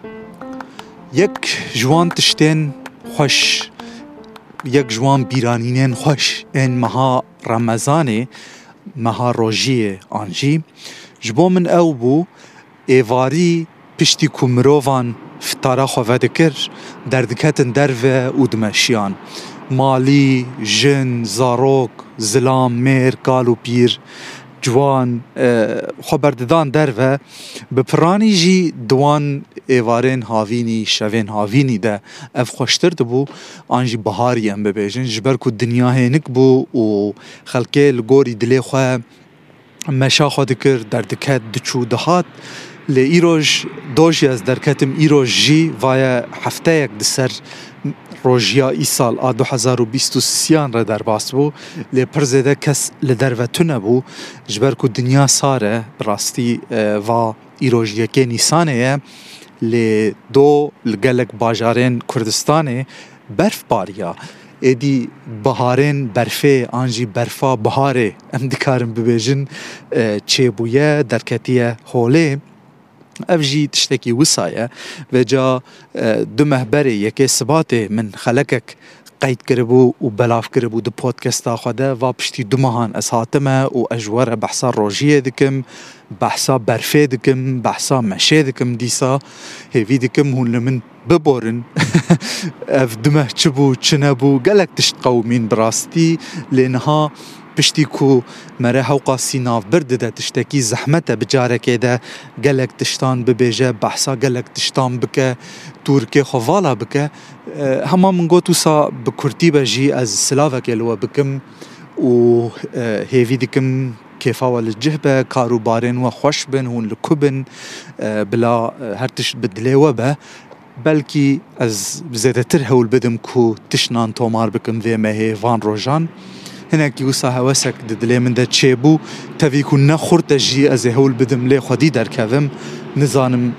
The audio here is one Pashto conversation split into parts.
یک جوان تشتین خوش، یک جوان بیرانینین خوش این مها رمضانه، مها روژیه آنجی جبو من او بو ایواری پشتی که مروفان فتارا خواه دکر دردکتن درو و دمشیان مالی، جن، زاروک، زلام، میر، کال و پیر جوان خبرددان درو بپرانی جی دوان ایوارین هاوینی شوین هاوینی ده اف خوشتر دبو آنجی بهاری ام ببیجن جبر که دنیا هینک بو و خلقه لگوری دلی خواه مشا خواه دکر دردکت دچو دهات لی ایروش دوشی از درکتم ایروش جی وای هفته یک دسر روژیا ای سال 2023 را در باس بو لی پرزیده کس لدروتونه بو جبر که دنیا ساره براستی و ایروش یکی نیسانه لی دو لگلک باجارین کردستانه برف باریا ایدی بهارین برفه آنجی برفا بهاره ام دکارم ببیجن چه بویه درکتیه هوله افجی تشتکی وسایه و جا دو مهبری یکی سباته من خلقک قید کربو و بلاف کربو دو پودکستا خوده و پشتی دو ماهان از حاتمه و اجوار بحثا روژیه دکم بحثا برفه دکم بحثا مشه دکم دیسا هیوی دکم هون لمن ببورن اف دمه چبو چنبو گلک تشت قومین براستی لینها پشتی کو مره حوقا سیناف برده ده تشتکی زحمته بجارکه ده گلک تشتان ببیجه بحثا گلک تشتان بکه تورکه خوالا بکه همه من گوتو سا بکرتی بجی از سلاوه که لوا بکم و هیوی دکم کیفا والجهبه کاروبارین و خوش بن هون لکوبن بلا هرتش بدلی و به بلکی از زیده تر هول بدم کو تشنان تومار بکم وی مهی وان روژان هناك يوسا هواسك ددلي من دا تشيبو تفيكو نخورت جي از هول بدم لي خودي در كذم نزانم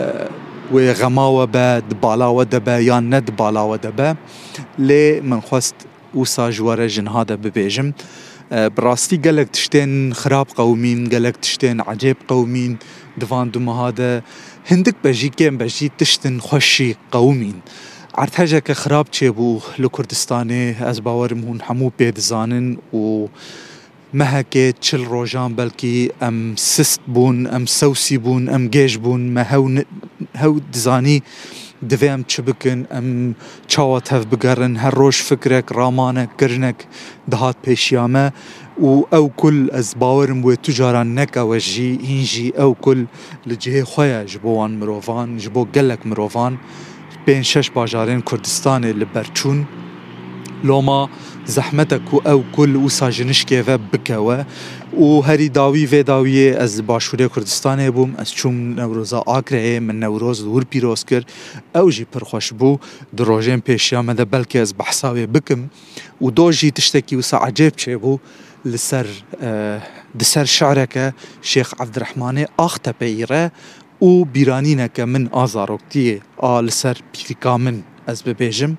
وغماوة با دبالاوة دبا يان ند بالاوة دبا لي من خواست وسا جوارة جن هذا ببيجم براستي قالك تشتين خراب قومين قالك تشتين عجيب قومين دفان دوما هذا هندك بجي كيم بجي تشتن خوشي قومين عرض هجا که خراب چه بو لکردستانه از باورم هون همو پید زانن و مهکه چل روژان بلکی ام سست بون ام سوسی بون ام گیج بون ما هو دزانی دویم چه بکن ام چاوات هف بگرن هر روش فکرک رامانک گرنک دهات پیشیامه و او کل از باورم و تجاران نکا و جی اینجی او کل لجه خواه جبوان مروفان جبو گلک مروفان بین شش باجارین کردستان لبرچون لوما زحمتك او كل وسا جنشكي و بكوا و هري داوي و داوي از باشوره کردستان بوم از چوم نوروزا آکره من نوروز دور پیروز کر او جي پر خوش بو دروجين پیشیا مده بلکه از بحثاوي بكم و دو جي تشتكي وسا عجيب چه بو لسر دسر شعرك شيخ عبد الرحمن آخت بيره و بیرانینک من آزاروکتیه آل سر پیریکا من از ببیجم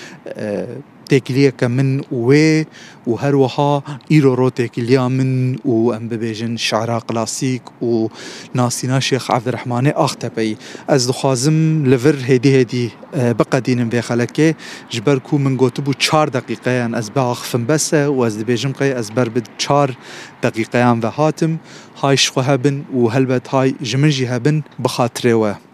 تکلیه من و هر وها ایرو رو تکلیه من و ام ببیجن شعرا کلاسیک و ناسینا شیخ عبد الرحمن آختبی از دخوازم لور هدی بقدینم به خلکه جبر کو من گوتبو 4 دقیقه از باخفم بس و از ببیجم قی از بربد 4 دقیقه و هاتم هاي شخو هبن و هلبت هاي جمنجي هبن بخاطره و